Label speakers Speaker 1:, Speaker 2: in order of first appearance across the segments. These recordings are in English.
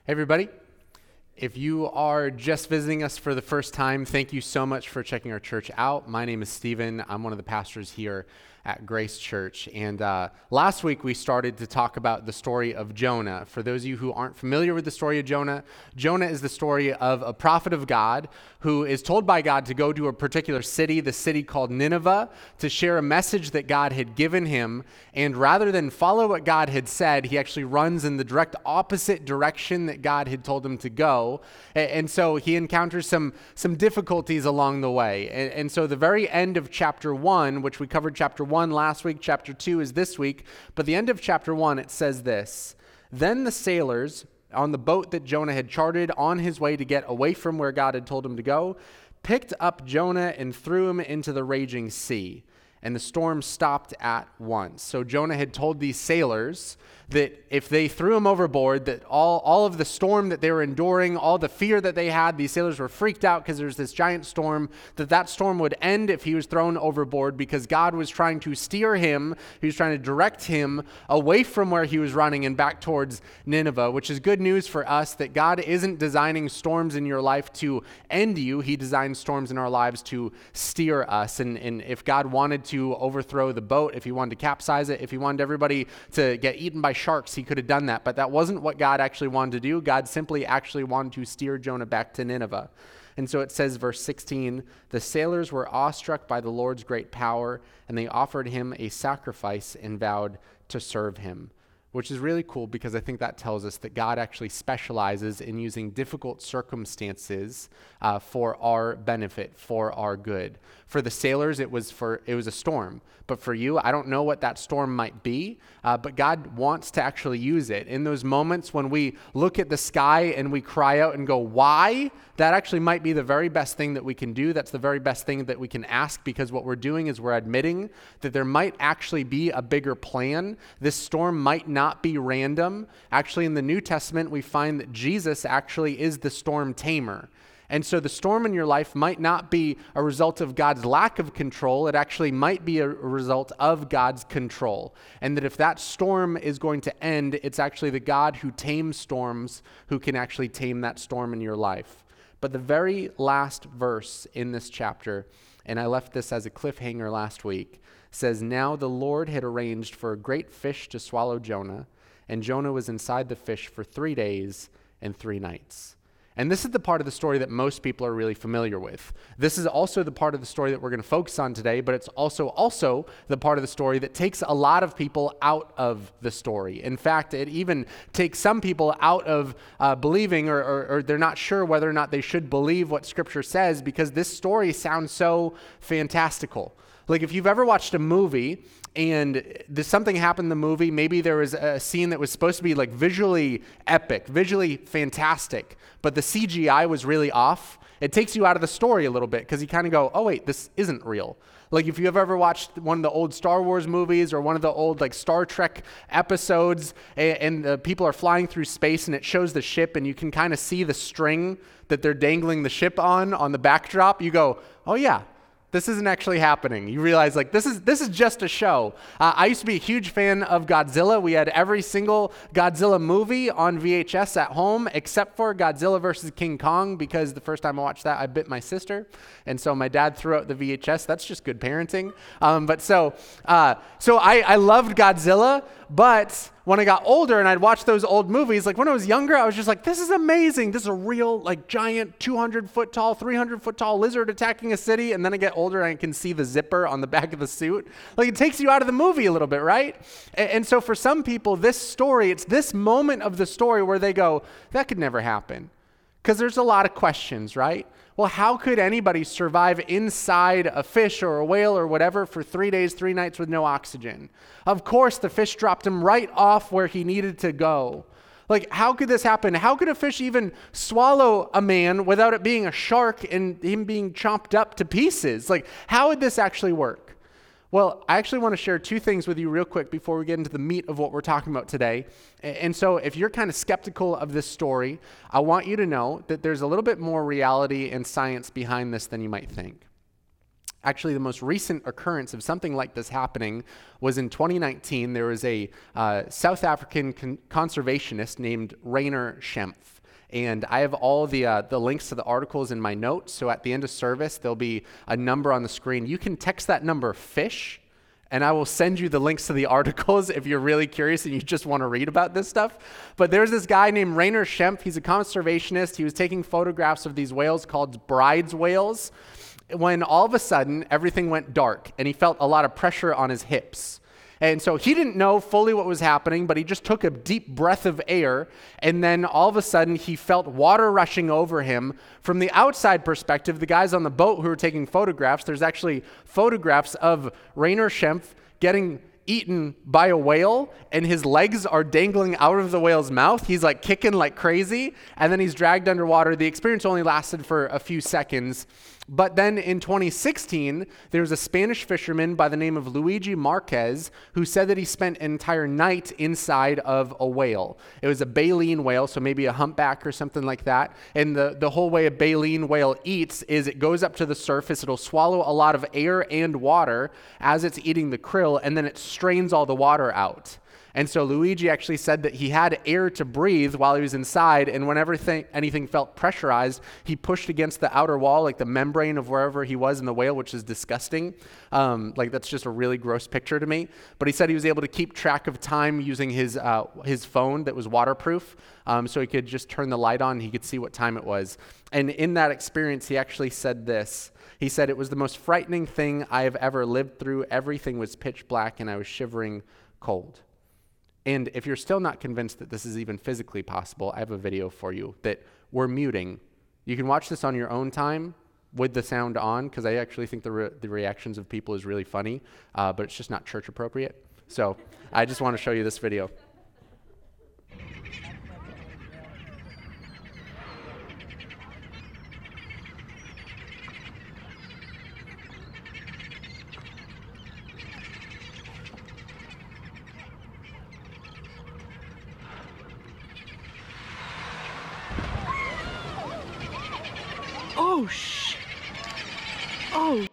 Speaker 1: Hey everybody, if you are just visiting us for the first time, thank you so much for checking our church out. My name is Stephen. I'm one of the pastors here at Grace Church. And last week we started to talk about the story of Jonah. For those of you who aren't familiar with the story of Jonah, Jonah is the story of a prophet of God who is told by God to go to a particular city, the city called Nineveh, to share a message that God had given him. And rather than follow what God had said, he actually runs in the direct opposite direction that God had told him to go. And so he encounters some difficulties along the way. And so the very end of chapter 1, which we covered chapter 1 last week, chapter 2 is this week, but the end of chapter 1, it says this: "Then the sailors on the boat that Jonah had chartered on his way to get away from where God had told him to go, picked up Jonah and threw him into the raging sea. And the storm stopped at once." So Jonah had told these sailors that if they threw him overboard, that all of the storm that they were enduring, all the fear that they had, these sailors were freaked out because there's this giant storm, that storm would end if he was thrown overboard because God was trying to steer him, he was trying to direct him away from where he was running and back towards Nineveh, which is good news for us that God isn't designing storms in your life to end you. He designed storms in our lives to steer us. And if God wanted to overthrow the boat, if he wanted to capsize it, if he wanted everybody to get eaten by sharks, he could have done that. But that wasn't what God actually wanted to do. God simply actually wanted to steer Jonah back to Nineveh. And so it says, verse 16, "The sailors were awestruck by the Lord's great power, and they offered him a sacrifice and vowed to serve him." Which is really cool because I think that tells us that God actually specializes in using difficult circumstances for our benefit, for our good. For the sailors, it was a storm. But for you, I don't know what that storm might be, but God wants to actually use it. In those moments when we look at the sky and we cry out and go, "Why?" that actually might be the very best thing that we can do. That's the very best thing that we can ask, because what we're doing is we're admitting that there might actually be a bigger plan. This storm might not be random. Actually, in the New Testament, we find that Jesus actually is the storm tamer. And so the storm in your life might not be a result of God's lack of control. It actually might be a result of God's control. And that if that storm is going to end, it's actually the God who tames storms who can actually tame that storm in your life. But the very last verse in this chapter, and I left this as a cliffhanger last week, says, "Now the Lord had arranged for a great fish to swallow Jonah, and Jonah was inside the fish for 3 days and 3 nights." And this is the part of the story that most people are really familiar with. This is also the part of the story that we're going to focus on today, but it's also the part of the story that takes a lot of people out of the story. In fact, it even takes some people out of believing, or they're not sure whether or not they should believe what Scripture says, because this story sounds so fantastical. Like if you've ever watched a movie and there's something happened in the movie, maybe there was a scene that was supposed to be like visually epic, visually fantastic, but the CGI was really off. It takes you out of the story a little bit because you kind of go, "Oh wait, this isn't real." Like if you have ever watched one of the old Star Wars movies or one of the old like Star Trek episodes, and the people are flying through space and it shows the ship and you can kind of see the string that they're dangling the ship on the backdrop, you go, "Oh yeah, this isn't actually happening." You realize like this is just a show. I used to be a huge fan of Godzilla. We had every single Godzilla movie on VHS at home except for Godzilla vs. King Kong, because the first time I watched that, I bit my sister. And so my dad threw out the VHS. That's just good parenting. So I loved Godzilla, but when I got older and I'd watch those old movies, like when I was younger, I was just like, "This is amazing. This is a real like giant 200-foot tall, 300-foot tall lizard attacking a city." And then I get older and I can see the zipper on the back of the suit. Like it takes you out of the movie a little bit, right? And so for some people, this story, it's this moment of the story where they go, "That could never happen." Because there's a lot of questions, right? Well, how could anybody survive inside a fish or a whale or whatever for 3 days, 3 nights with no oxygen? Of course, the fish dropped him right off where he needed to go. Like, how could this happen? How could a fish even swallow a man without it being a shark and him being chopped up to pieces? Like, how would this actually work? Well, I actually want to share 2 things with you real quick before we get into the meat of what we're talking about today. And so if you're kind of skeptical of this story, I want you to know that there's a little bit more reality and science behind this than you might think. Actually, the most recent occurrence of something like this happening was in 2019. There was a South African conservationist named Rainer Schempf. And I have all the links to the articles in my notes. So at the end of service, there'll be a number on the screen. You can text that number FISH, and I will send you the links to the articles if you're really curious and you just want to read about this stuff. But there's this guy named Rainer Schempf. He's a conservationist. He was taking photographs of these whales called bride's whales, when all of a sudden everything went dark and he felt a lot of pressure on his hips. And so he didn't know fully what was happening, but he just took a deep breath of air, and then all of a sudden he felt water rushing over him. From the outside perspective, the guys on the boat who were taking photographs, there's actually photographs of Rainer Schempf getting eaten by a whale, and his legs are dangling out of the whale's mouth. He's like kicking like crazy, and then he's dragged underwater. The experience only lasted for a few seconds. But then in 2016, there was a Spanish fisherman by the name of Luigi Marquez who said that he spent an entire night inside of a whale. It was a baleen whale, so maybe a humpback or something like that. And the whole way a baleen whale eats is it goes up to the surface, it'll swallow a lot of air and water as it's eating the krill, and then it strains all the water out. And so Luigi actually said that he had air to breathe while he was inside, and whenever anything felt pressurized, he pushed against the outer wall, like the membrane of wherever he was in the whale, which is disgusting. Like that's just a really gross picture to me. But he said he was able to keep track of time using his phone that was waterproof, so he could just turn the light on and he could see what time it was. And in that experience, he actually said this. He said, "It was the most frightening thing I have ever lived through. Everything was pitch black and I was shivering cold." And if you're still not convinced that this is even physically possible, I have a video for you that we're muting. You can watch this on your own time with the sound on, because I actually think the reactions of people is really funny, but it's just not church appropriate. So I just want to show you this video.
Speaker 2: Oh, shh. Oh.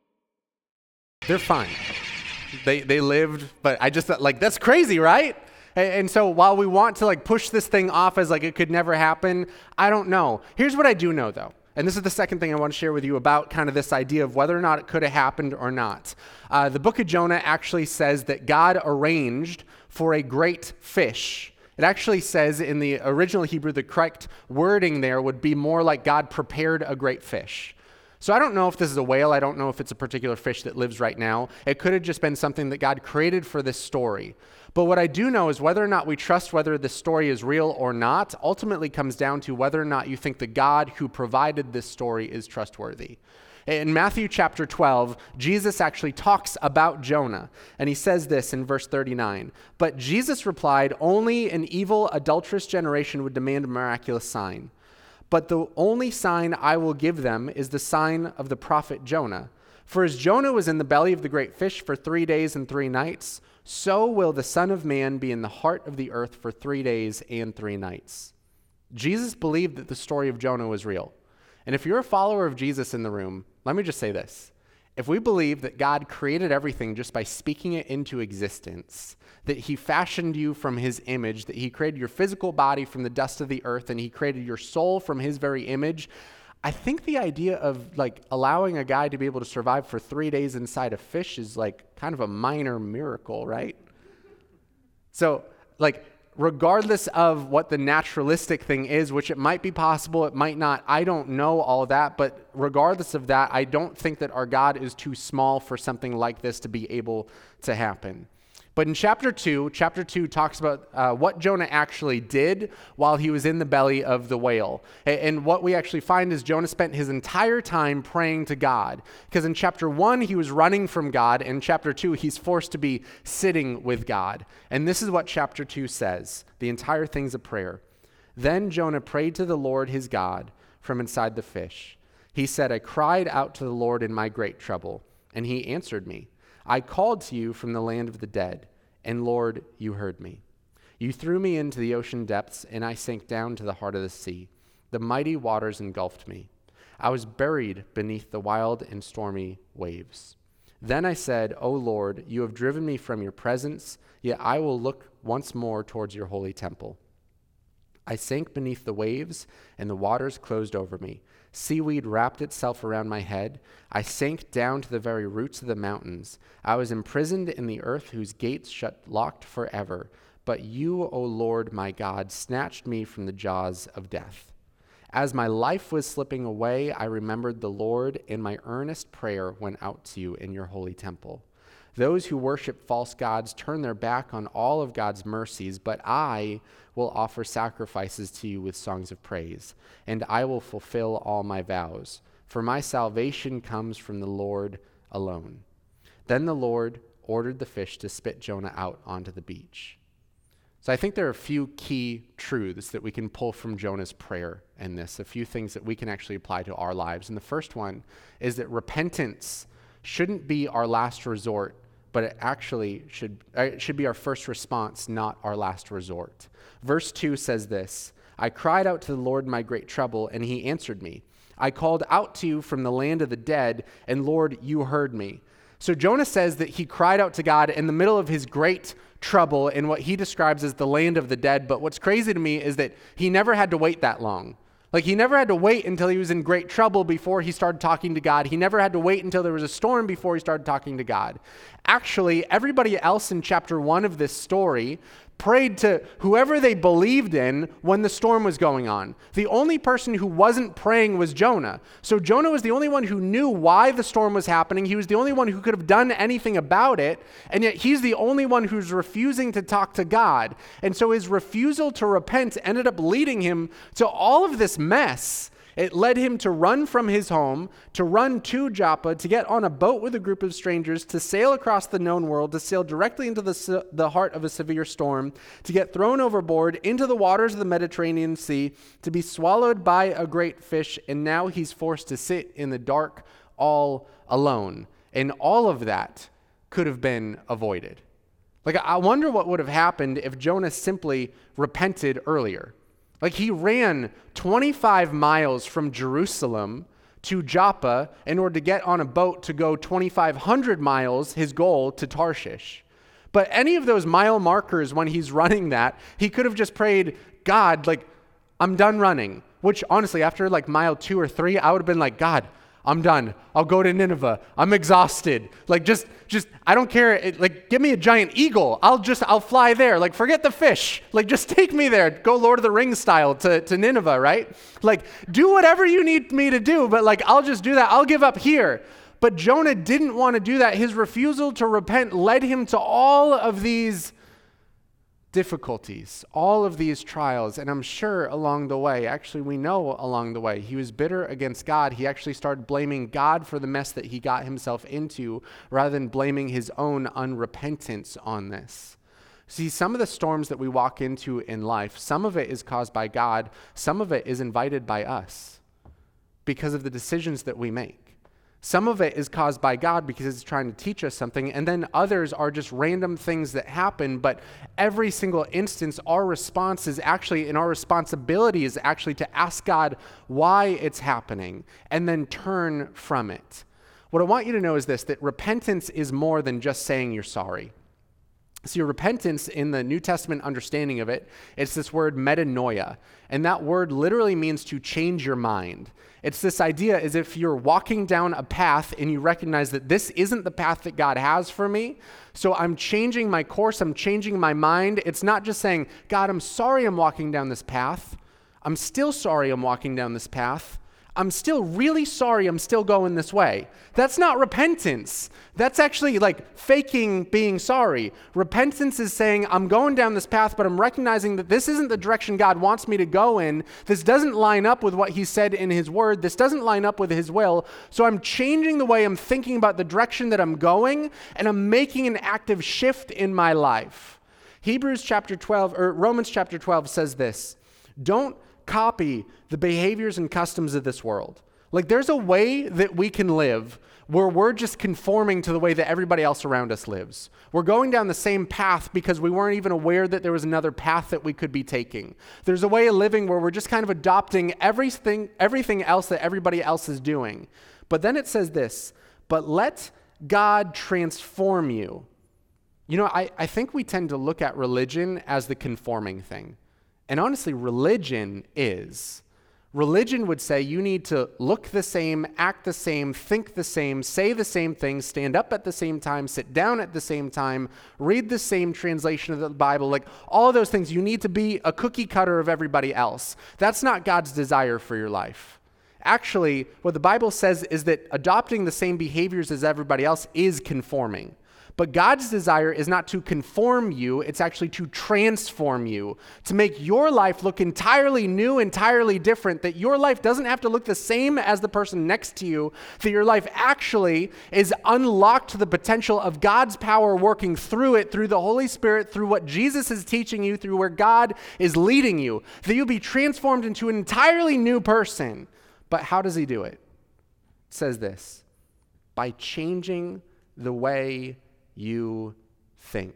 Speaker 1: They're fine. They lived, but I just thought, like, that's crazy, right? And so while we want to like push this thing off as like it could never happen, I don't know. Here's what I do know though. And this is the second thing I want to share with you about kind of this idea of whether or not it could have happened or not. The book of Jonah actually says that God arranged for a great fish. It actually says in the original Hebrew, the correct wording there would be more like God prepared a great fish. So I don't know if this is a whale. I don't know if it's a particular fish that lives right now. It could have just been something that God created for this story. But what I do know is whether or not we trust whether this story is real or not ultimately comes down to whether or not you think the God who provided this story is trustworthy. In Matthew chapter 12, Jesus actually talks about Jonah, and he says this in verse 39. But Jesus replied, "Only an evil, adulterous generation would demand a miraculous sign. But the only sign I will give them is the sign of the prophet Jonah. For as Jonah was in the belly of the great fish for 3 days and 3 nights, so will the Son of Man be in the heart of the earth for 3 days and 3 nights." Jesus believed that the story of Jonah was real. And if you're a follower of Jesus in the room, let me just say this. If we believe that God created everything just by speaking it into existence, that he fashioned you from his image, that he created your physical body from the dust of the earth, and he created your soul from his very image, I think the idea of like allowing a guy to be able to survive for 3 days inside a fish is like kind of a minor miracle, right? So like, regardless of what the naturalistic thing is, which it might be possible, it might not, I don't know all of that, but regardless of that, I don't think that our God is too small for something like this to be able to happen. But in chapter 2 talks about what Jonah actually did while he was in the belly of the whale. And what we actually find is Jonah spent his entire time praying to God. Because in chapter 1, he was running from God. In chapter 2, he's forced to be sitting with God. And this is what chapter 2 says. The entire thing's a prayer. Then Jonah prayed to the Lord his God from inside the fish. He said, "I cried out to the Lord in my great trouble, and he answered me. I called to you from the land of the dead, and Lord, you heard me. You threw me into the ocean depths, and I sank down to the heart of the sea. The mighty waters engulfed me. I was buried beneath the wild and stormy waves. Then I said, O Lord, you have driven me from your presence, yet I will look once more towards your holy temple. I sank beneath the waves, and the waters closed over me. Seaweed wrapped itself around my head. I sank down to the very roots of the mountains. I was imprisoned in the earth whose gates shut locked forever. But you, O Lord my God, snatched me from the jaws of death. As my life was slipping away, I remembered the Lord, and my earnest prayer went out to you in your holy temple. Those who worship false gods turn their back on all of God's mercies, but I will offer sacrifices to you with songs of praise, and I will fulfill all my vows, for my salvation comes from the Lord alone. Then the Lord ordered the fish to spit Jonah out onto the beach. So I think there are a few key truths that we can pull from Jonah's prayer in this, a few things that we can actually apply to our lives. And the first one is that repentance shouldn't be our last resort, but it actually should be our first response, not our last resort. Verse 2 says this, I cried out to the Lord in my great trouble, and he answered me. I called out to you from the land of the dead, and Lord, you heard me. So Jonah says that he cried out to God in the middle of his great trouble in what he describes as the land of the dead. But what's crazy to me is that he never had to wait that long. Like, he never had to wait until he was in great trouble before he started talking to God. He never had to wait until there was a storm before he started talking to God. Actually, everybody else in chapter 1 of this story prayed to whoever they believed in when the storm was going on. The only person who wasn't praying was Jonah. So Jonah was the only one who knew why the storm was happening. He was the only one who could have done anything about it. And yet he's the only one who's refusing to talk to God. And so his refusal to repent ended up leading him to all of this mess. It led him to run from his home, to run to Joppa, to get on a boat with a group of strangers, to sail across the known world, to sail directly into the heart of a severe storm, to get thrown overboard into the waters of the Mediterranean Sea, to be swallowed by a great fish, and now he's forced to sit in the dark all alone. And all of that could have been avoided. Like, I wonder what would have happened if Jonah simply repented earlier. Like, he ran 25 miles from Jerusalem to Joppa in order to get on a boat to go 2,500 miles, his goal, to Tarshish. But any of those mile markers when he's running that, he could have just prayed, God, like, I'm done running. Which, honestly, after like mile 2 or 3, I would have been like, God, I'm done. I'll go to Nineveh. I'm exhausted. Like, just, I don't care. Like, give me a giant eagle. I'll fly there. Like, forget the fish. Like, just take me there. Go Lord of the Rings style to Nineveh, right? Like, do whatever you need me to do, but like, I'll just do that. I'll give up here. But Jonah didn't want to do that. His refusal to repent led him to all of these difficulties, all of these trials. And I'm sure along the way, actually we know along the way, he was bitter against God. He actually started blaming God for the mess that he got himself into rather than blaming his own unrepentance on this. See, some of the storms that we walk into in life, some of it is caused by God, some of it is invited by us because of the decisions that we make. Some of it is caused by God because it's trying to teach us something, and then others are just random things that happen, but every single instance, our response is actually, and our responsibility is actually to ask God why it's happening, and then turn from it. What I want you to know is this, that repentance is more than just saying you're sorry. See, repentance in the New Testament understanding of it, it's this word metanoia. And that word literally means to change your mind. It's this idea as if you're walking down a path and you recognize that this isn't the path that God has for me. So I'm changing my course. I'm changing my mind. It's not just saying, God, I'm sorry I'm walking down this path. I'm still sorry I'm walking down this path. I'm still really sorry I'm still going this way. That's not repentance. That's actually like faking being sorry. Repentance is saying, I'm going down this path, but I'm recognizing that this isn't the direction God wants me to go in. This doesn't line up with what he said in his word. This doesn't line up with his will. So I'm changing the way I'm thinking about the direction that I'm going, and I'm making an active shift in my life. Romans chapter 12 says this, don't copy the behaviors and customs of this world. Like, there's a way that we can live where we're just conforming to the way that everybody else around us lives. We're going down the same path because we weren't even aware that there was another path that we could be taking. There's a way of living where we're just kind of adopting everything else that everybody else is doing. But then it says this, but let God transform you. You know, I think we tend to look at religion as the conforming thing. And honestly, religion would say you need to look the same, act the same, think the same, say the same thing, stand up at the same time, sit down at the same time, read the same translation of the Bible, like all of those things. You need to be a cookie cutter of everybody else. That's not God's desire for your life. Actually, what the Bible says is that adopting the same behaviors as everybody else is conforming. But God's desire is not to conform you, it's actually to transform you, to make your life look entirely new, entirely different, that your life doesn't have to look the same as the person next to you, that your life actually is unlocked to the potential of God's power working through it, through the Holy Spirit, through what Jesus is teaching you, through where God is leading you, that you'll be transformed into an entirely new person. But how does he do it? It says this, by changing the way you think.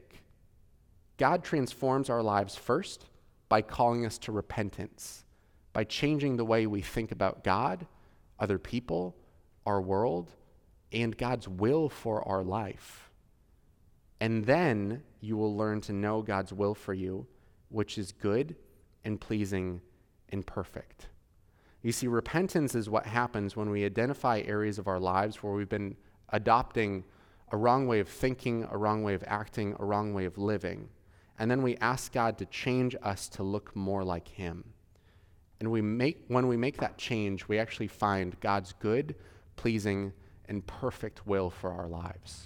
Speaker 1: God transforms our lives first by calling us to repentance, by changing the way we think about God, other people, our world, and God's will for our life. And then you will learn to know God's will for you, which is good and pleasing and perfect. You see, repentance is what happens when we identify areas of our lives where we've been adopting a wrong way of thinking, a wrong way of acting, a wrong way of living. And then we ask God to change us to look more like him. And when we make that change, we actually find God's good, pleasing, and perfect will for our lives.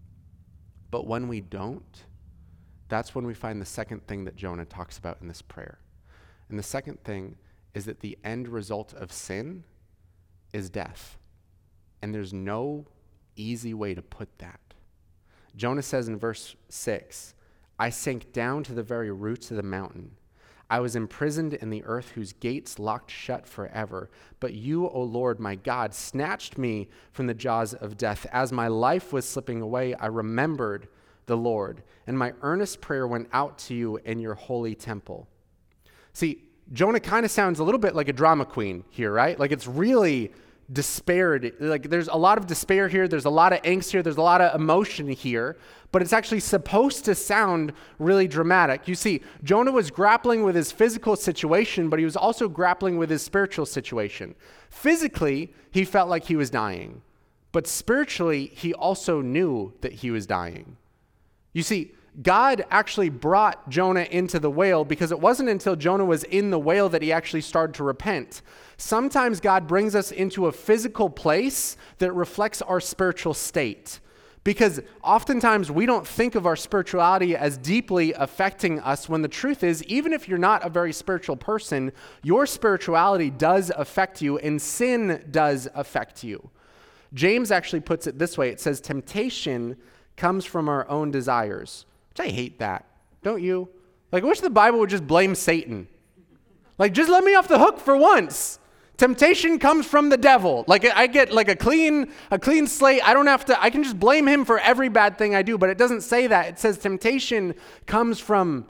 Speaker 1: But when we don't, that's when we find the second thing that Jonah talks about in this prayer. And the second thing is that the end result of sin is death. And there's no easy way to put that. Jonah says in verse 6, I sank down to the very roots of the mountain. I was imprisoned in the earth whose gates locked shut forever. But you, O Lord, my God, snatched me from the jaws of death. As my life was slipping away, I remembered the Lord, and my earnest prayer went out to you in your holy temple. See, Jonah kind of sounds a little bit like a drama queen here, right? Like it's really despair. Like there's a lot of despair here. There's a lot of angst here. There's a lot of emotion here, but it's actually supposed to sound really dramatic. You see, Jonah was grappling with his physical situation, but he was also grappling with his spiritual situation. Physically, he felt like he was dying, but spiritually, he also knew that he was dying. You see, God actually brought Jonah into the whale because it wasn't until Jonah was in the whale that he actually started to repent. Sometimes God brings us into a physical place that reflects our spiritual state. Because oftentimes we don't think of our spirituality as deeply affecting us when the truth is, even if you're not a very spiritual person, your spirituality does affect you and sin does affect you. James actually puts it this way. It says, temptation comes from our own desires. Which I hate that. Don't you? Like, I wish the Bible would just blame Satan. Like, just let me off the hook for once. Temptation comes from the devil. Like, I get like a clean slate. I can just blame him for every bad thing I do, but it doesn't say that. It says temptation comes from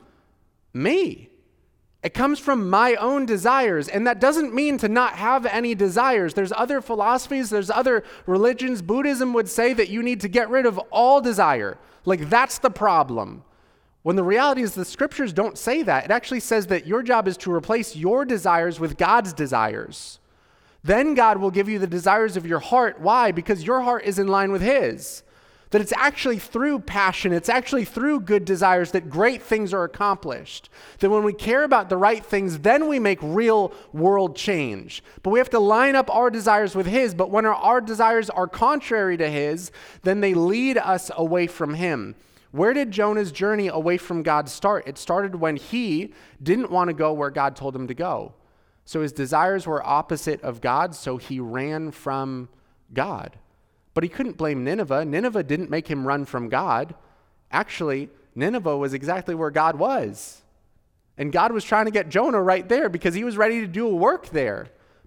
Speaker 1: me. It comes from my own desires, and that doesn't mean to not have any desires. There's other philosophies, there's other religions. Buddhism would say that you need to get rid of all desire. Like, that's the problem. When the reality is the scriptures don't say that. It actually says that your job is to replace your desires with God's desires. Then God will give you the desires of your heart. Why? Because your heart is in line with his. That it's actually through passion, it's actually through good desires that great things are accomplished. That when we care about the right things, then we make real world change. But we have to line up our desires with his. But when our desires are contrary to his, then they lead us away from him. Where did Jonah's journey away from God start? It started when he didn't want to go where God told him to go. So his desires were opposite of God, so he ran from God. But he couldn't blame Nineveh. Nineveh didn't make him run from God. Actually, Nineveh was exactly where God was. And God was trying to get Jonah right there because he was ready to do a work there.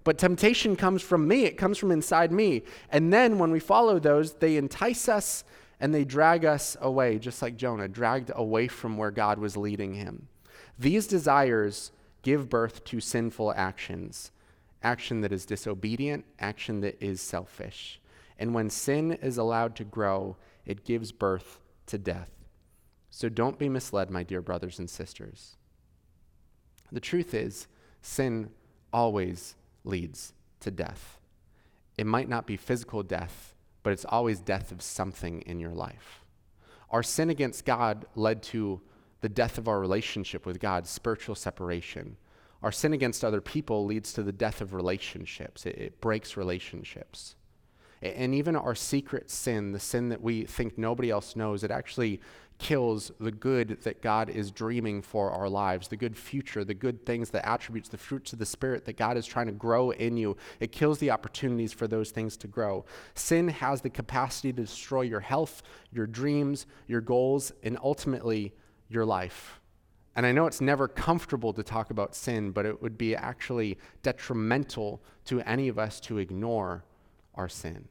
Speaker 1: But temptation comes from me. It comes from inside me. And then when we follow those, they entice us and they drag us away, just like Jonah, dragged away from where God was leading him. These desires give birth to sinful actions, action that is disobedient, action that is selfish. And when sin is allowed to grow, it gives birth to death. So don't be misled, my dear brothers and sisters. The truth is, sin always leads to death. It might not be physical death, but it's always death of something in your life. Our sin against God led to the death of our relationship with God, spiritual separation. Our sin against other people leads to the death of relationships. It breaks relationships. And even our secret sin, the sin that we think nobody else knows, it actually kills the good that God is dreaming for our lives, the good future, the good things, the attributes, the fruits of the Spirit that God is trying to grow in you. It kills the opportunities for those things to grow. Sin has the capacity to destroy your health, your dreams, your goals, and ultimately your life. And I know it's never comfortable to talk about sin, but it would be actually detrimental to any of us to ignore our sin.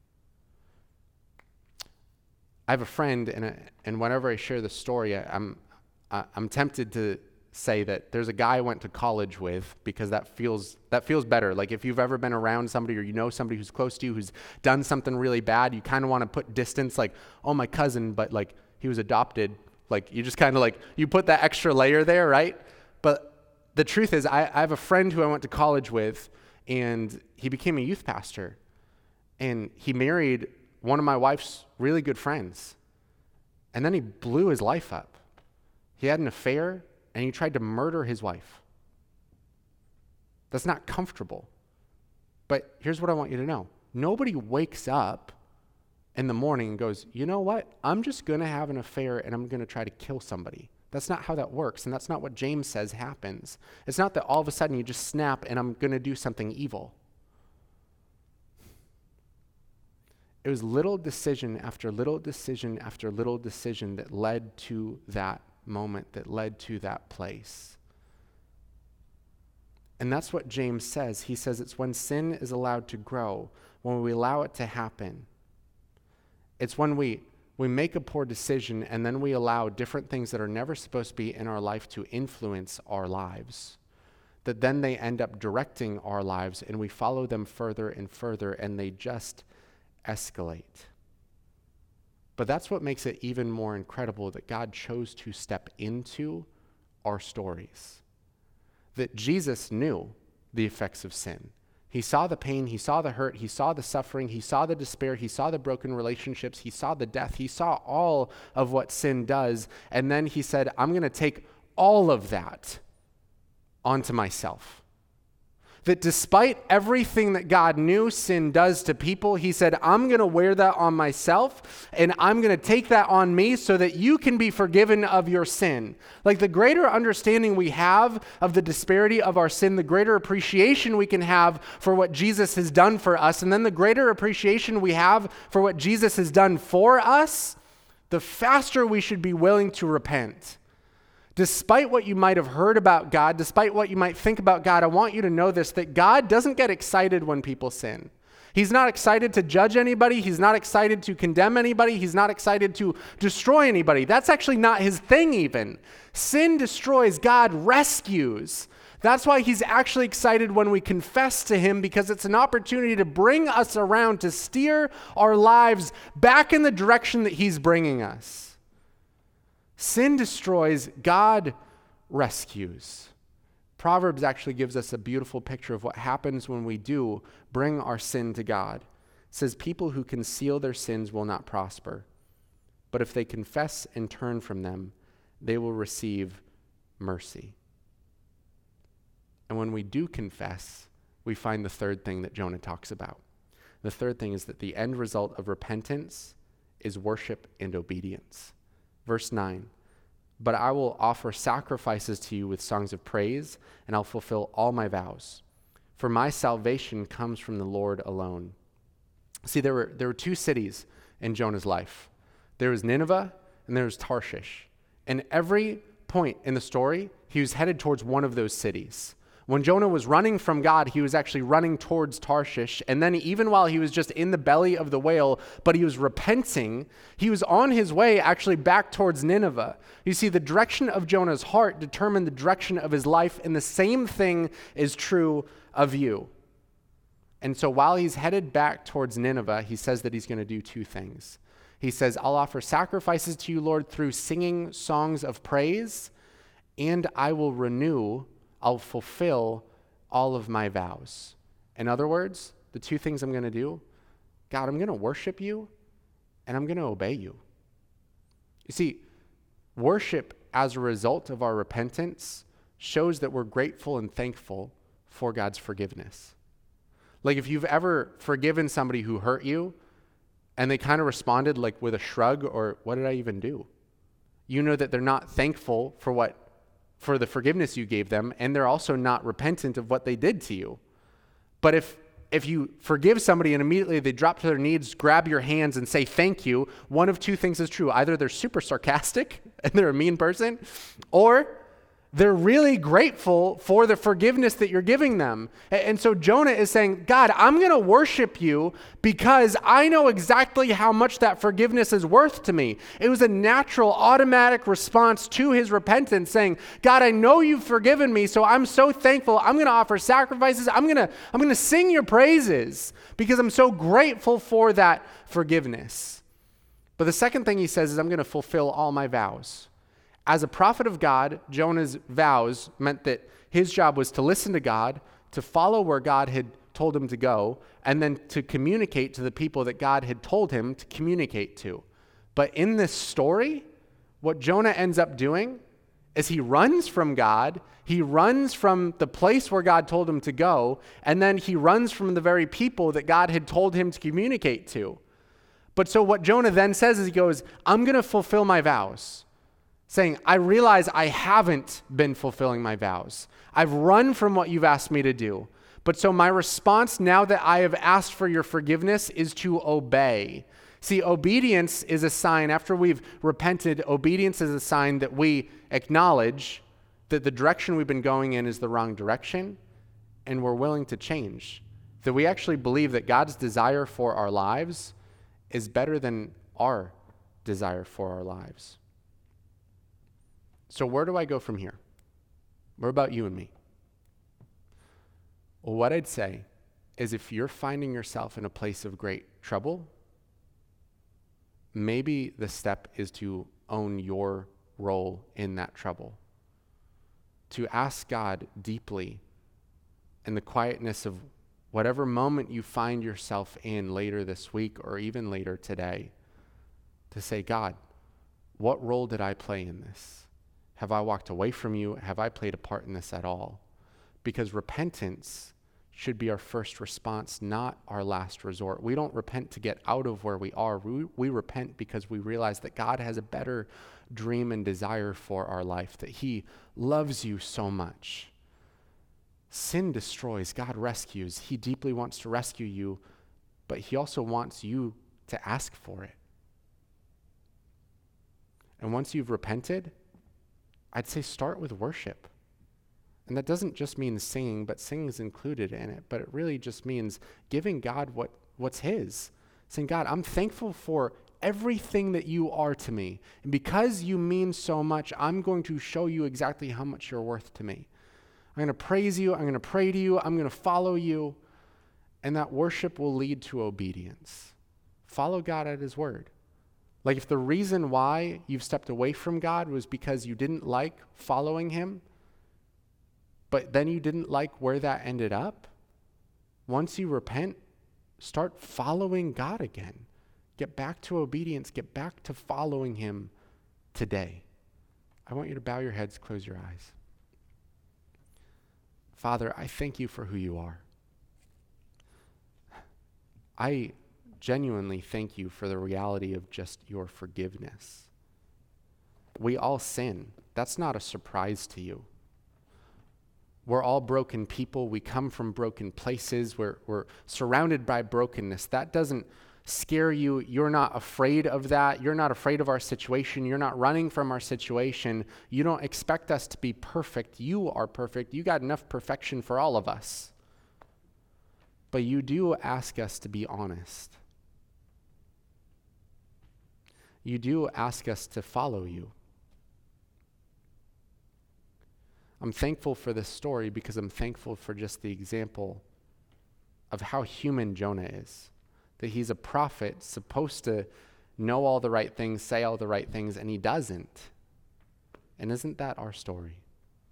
Speaker 1: I have a friend, and whenever I share this story, I'm tempted to say that there's a guy I went to college with, because that feels better. Like if you've ever been around somebody or you know somebody who's close to you who's done something really bad, you kind of want to put distance, like, oh, my cousin, but like he was adopted. Like you just kind of like, you put that extra layer there, right? But the truth is, I have a friend who I went to college with, and he became a youth pastor, and he married one of my wife's really good friends. And then he blew his life up. He had an affair, and he tried to murder his wife. That's not comfortable. But here's what I want you to know. Nobody wakes up in the morning and goes, you know what? I'm just going to have an affair, and I'm going to try to kill somebody. That's not how that works, and that's not what James says happens. It's not that all of a sudden you just snap and I'm going to do something evil. It was little decision after little decision after little decision that led to that moment, that led to that place. And that's what James says. He says it's when sin is allowed to grow, when we allow it to happen. It's when we make a poor decision and then we allow different things that are never supposed to be in our life to influence our lives, that then they end up directing our lives, and we follow them further and further, and they just escalate. But that's what makes it even more incredible, that God chose to step into our stories. That Jesus knew the effects of sin. He saw the pain, he saw the hurt, he saw the suffering, he saw the despair, he saw the broken relationships, he saw the death, he saw all of what sin does. And then he said, I'm going to take all of that onto myself. That despite everything that God knew sin does to people, he said, I'm going to wear that on myself, and I'm going to take that on me so that you can be forgiven of your sin. Like the greater understanding we have of the disparity of our sin, the greater appreciation we can have for what Jesus has done for us, and then the greater appreciation we have for what Jesus has done for us, the faster we should be willing to repent. Despite what you might have heard about God, despite what you might think about God, I want you to know this, that God doesn't get excited when people sin. He's not excited to judge anybody. He's not excited to condemn anybody. He's not excited to destroy anybody. That's actually not his thing even. Sin destroys, God rescues. That's why he's actually excited when we confess to him, because it's an opportunity to bring us around, to steer our lives back in the direction that he's bringing us. Sin destroys, God rescues. Proverbs actually gives us a beautiful picture of what happens when we do bring our sin to God. It says, people who conceal their sins will not prosper, but if they confess and turn from them, they will receive mercy. And when we do confess, we find the third thing that Jonah talks about. The third thing is that the end result of repentance is worship and obedience. Verse 9, but I will offer sacrifices to you with songs of praise, and I'll fulfill all my vows. For my salvation comes from the Lord alone. See, there were two cities in Jonah's life. There was Nineveh and there was Tarshish. And every point in the story, he was headed towards one of those cities. When Jonah was running from God, he was actually running towards Tarshish. And then even while he was just in the belly of the whale, but he was repenting, he was on his way actually back towards Nineveh. You see, the direction of Jonah's heart determined the direction of his life, and the same thing is true of you. And so while he's headed back towards Nineveh, he says that he's going to do two things. He says, I'll offer sacrifices to you, Lord, through singing songs of praise, and I'll fulfill all of my vows. In other words, the two things I'm going to do, God, I'm going to worship you, and I'm going to obey you. You see, worship as a result of our repentance shows that we're grateful and thankful for God's forgiveness. Like if you've ever forgiven somebody who hurt you, and they kind of responded like with a shrug or what did I even do? You know that they're not thankful for the forgiveness you gave them, and they're also not repentant of what they did to you. But if you forgive somebody and immediately they drop to their knees, grab your hands and say thank you, one of two things is true. Either they're super sarcastic and they're a mean person, or they're really grateful for the forgiveness that you're giving them. And so Jonah is saying, God, I'm going to worship you because I know exactly how much that forgiveness is worth to me. It was a natural, automatic response to his repentance saying, God, I know you've forgiven me, so I'm so thankful. I'm going to offer sacrifices. I'm going to sing your praises because I'm so grateful for that forgiveness. But the second thing he says is, I'm going to fulfill all my vows. As a prophet of God, Jonah's vows meant that his job was to listen to God, to follow where God had told him to go, and then to communicate to the people that God had told him to communicate to. But in this story, what Jonah ends up doing is he runs from God, he runs from the place where God told him to go, and then he runs from the very people that God had told him to communicate to. But so what Jonah then says is he goes, I'm going to fulfill my vows. Saying, I realize I haven't been fulfilling my vows. I've run from what you've asked me to do. But so my response now that I have asked for your forgiveness is to obey. See, obedience is a sign, after we've repented, obedience is a sign that we acknowledge that the direction we've been going in is the wrong direction, and we're willing to change. That we actually believe that God's desire for our lives is better than our desire for our lives. So where do I go from here? What about you and me? Well, what I'd say is if you're finding yourself in a place of great trouble, maybe the step is to own your role in that trouble. To ask God deeply in the quietness of whatever moment you find yourself in later this week or even later today, to say, God, what role did I play in this? Have I walked away from you? Have I played a part in this at all? Because repentance should be our first response, not our last resort. We don't repent to get out of where we are. We repent because we realize that God has a better dream and desire for our life, that he loves you so much. Sin destroys, God rescues. He deeply wants to rescue you, but he also wants you to ask for it. And once you've repented, I'd say start with worship. And that doesn't just mean singing, but singing is included in it. But it really just means giving God what's his. Saying, God, I'm thankful for everything that you are to me. And because you mean so much, I'm going to show you exactly how much you're worth to me. I'm going to praise you. I'm going to pray to you. I'm going to follow you. And that worship will lead to obedience. Follow God at his word. Like if the reason why you've stepped away from God was because you didn't like following him, but then you didn't like where that ended up, once you repent, start following God again. Get back to obedience. Get back to following him today. I want you to bow your heads, close your eyes. Father, I thank you for who you are. I genuinely thank you for the reality of just your forgiveness. We all sin. That's not a surprise to you. We're all broken people. We come from broken places. We're surrounded by brokenness. That doesn't scare you. You're not afraid of that. You're not afraid of our situation. You're not running from our situation. You don't expect us to be perfect. You are perfect. You got enough perfection for all of us. But you do ask us to be honest. You do ask us to follow you. I'm thankful for this story because I'm thankful for just the example of how human Jonah is. That he's a prophet, supposed to know all the right things, say all the right things, and he doesn't. And isn't that our story?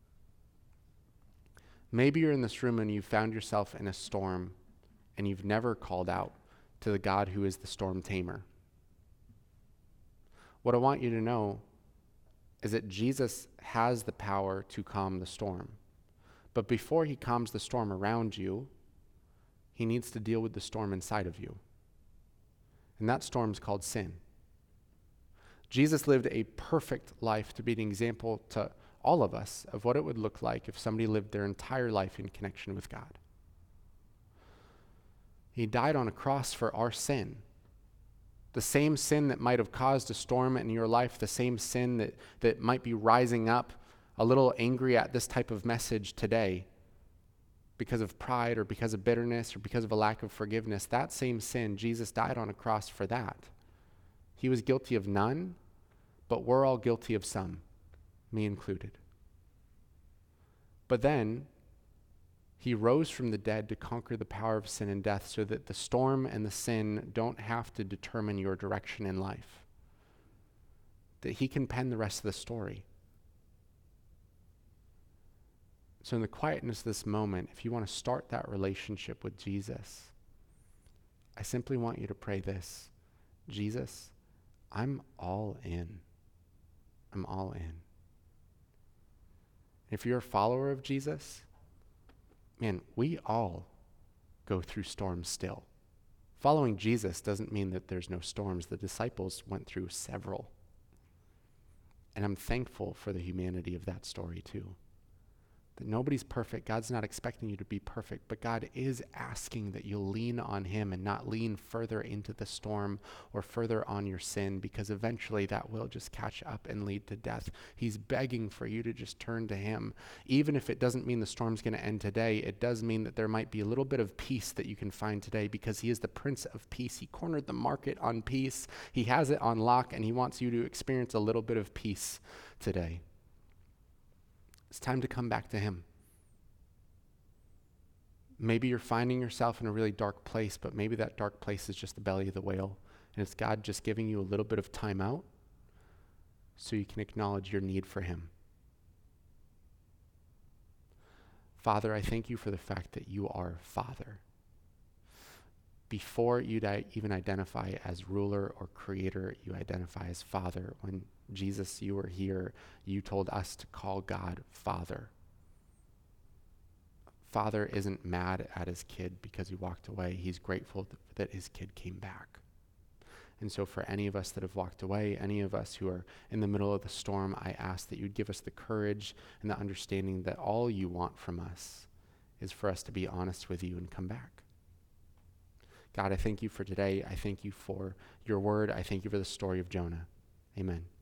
Speaker 1: Maybe you're in this room and you found yourself in a storm and you've never called out to the God who is the storm tamer. What I want you to know is that Jesus has the power to calm the storm. But before he calms the storm around you, he needs to deal with the storm inside of you. And that storm's called sin. Jesus lived a perfect life to be an example to all of us of what it would look like if somebody lived their entire life in connection with God. He died on a cross for our sin. The same sin that might have caused a storm in your life, the same sin that might be rising up a little angry at this type of message today because of pride or because of bitterness or because of a lack of forgiveness, that same sin, Jesus died on a cross for that. He was guilty of none, but we're all guilty of some, me included. But then he rose from the dead to conquer the power of sin and death so that the storm and the sin don't have to determine your direction in life. That he can pen the rest of the story. So in the quietness of this moment, if you want to start that relationship with Jesus, I simply want you to pray this: Jesus, I'm all in. I'm all in. If you're a follower of Jesus, man, we all go through storms still. Following Jesus doesn't mean that there's no storms. The disciples went through several. And I'm thankful for the humanity of that story too. That nobody's perfect. God's not expecting you to be perfect, but God is asking that you lean on him and not lean further into the storm or further on your sin, because eventually that will just catch up and lead to death. He's begging for you to just turn to him. Even if it doesn't mean the storm's going to end today, it does mean that there might be a little bit of peace that you can find today, because he is the Prince of Peace. He cornered the market on peace. He has it on lock, and he wants you to experience a little bit of peace today. It's time to come back to him. Maybe you're finding yourself in a really dark place, but maybe that dark place is just the belly of the whale, and it's God just giving you a little bit of time out so you can acknowledge your need for him. Father, I thank you for the fact that you are Father. Before you even identify as ruler or creator, you identify as Father. When Jesus, you were here, you told us to call God Father. Father isn't mad at his kid because he walked away. He's grateful that his kid came back. And so for any of us that have walked away, any of us who are in the middle of the storm, I ask that you'd give us the courage and the understanding that all you want from us is for us to be honest with you and come back. God, I thank you for today. I thank you for your word. I thank you for the story of Jonah. Amen.